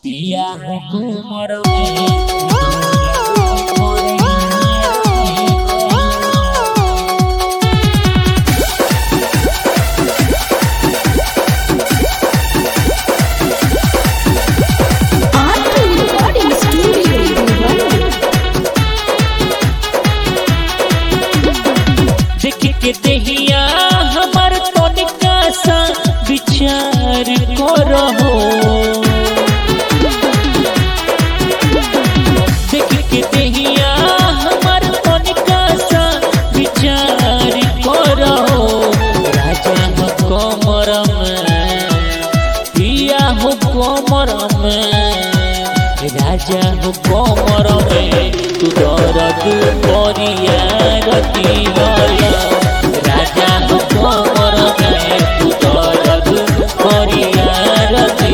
पिया हो कुमर के देहिया हमार तनिका सा विचार करहो देख के देहिया हमार तनिका सा विचार करहो राजा हो कमर में पिया हो कमर में राजा हो कमर में तू दर्द परिया रती राजा हो कमर में तू दर्द परिया रती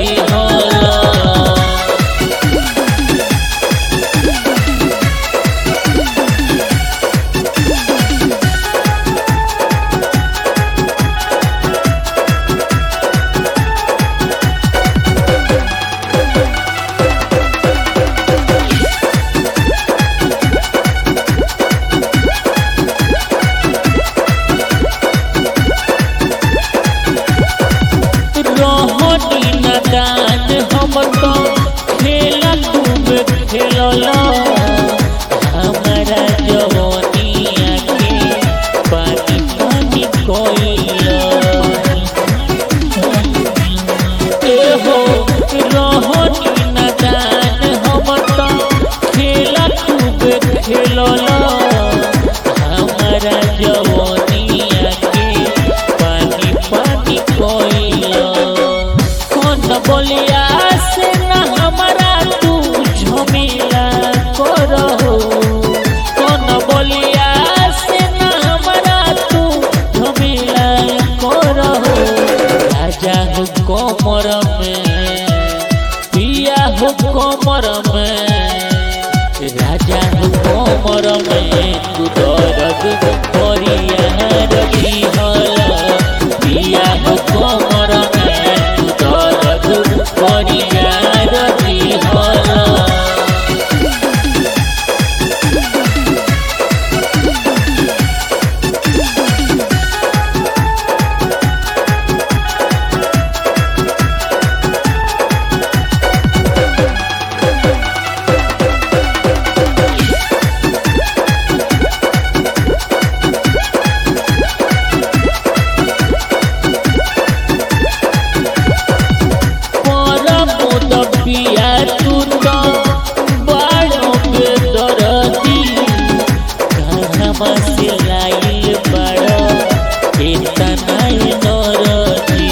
दान हम तो खेला तुम खेलला हमारा जवानिया के पानी पानी कोइला हो रहनी न दान हम तो खेला तुम खेलला हमारा जवानिया के पानी पानी कोइला बोलिया से न हमारा तू झमेला करहो कौन बोलिया से न हमारा तू झमेला करहो राजा हो कमर में पिया हो कमर में राजा हो कमर में तू दर्द परिया रही हला पिया हो कमर में परिया रती पिया तू तो बड़ों पे दर्दी कहवा से लाइल बड़ो इतना नरदी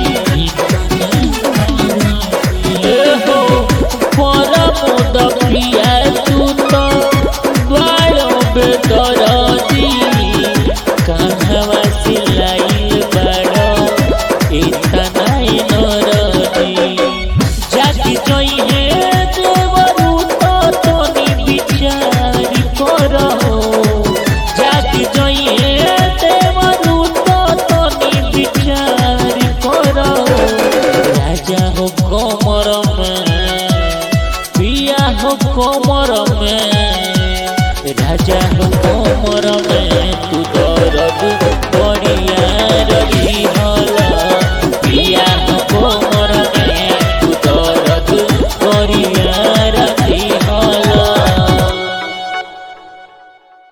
हो परमोद पिया तू तो बड़ों पे दर्दी कहवा से लाइल बड़ो इतना नरदी जाति जोई है देवरू तो तोनी विचार करहो जाति जोई है देवरू तो तोनी विचार करहो राजा हो कमर में पिया हो कमर में राजा हो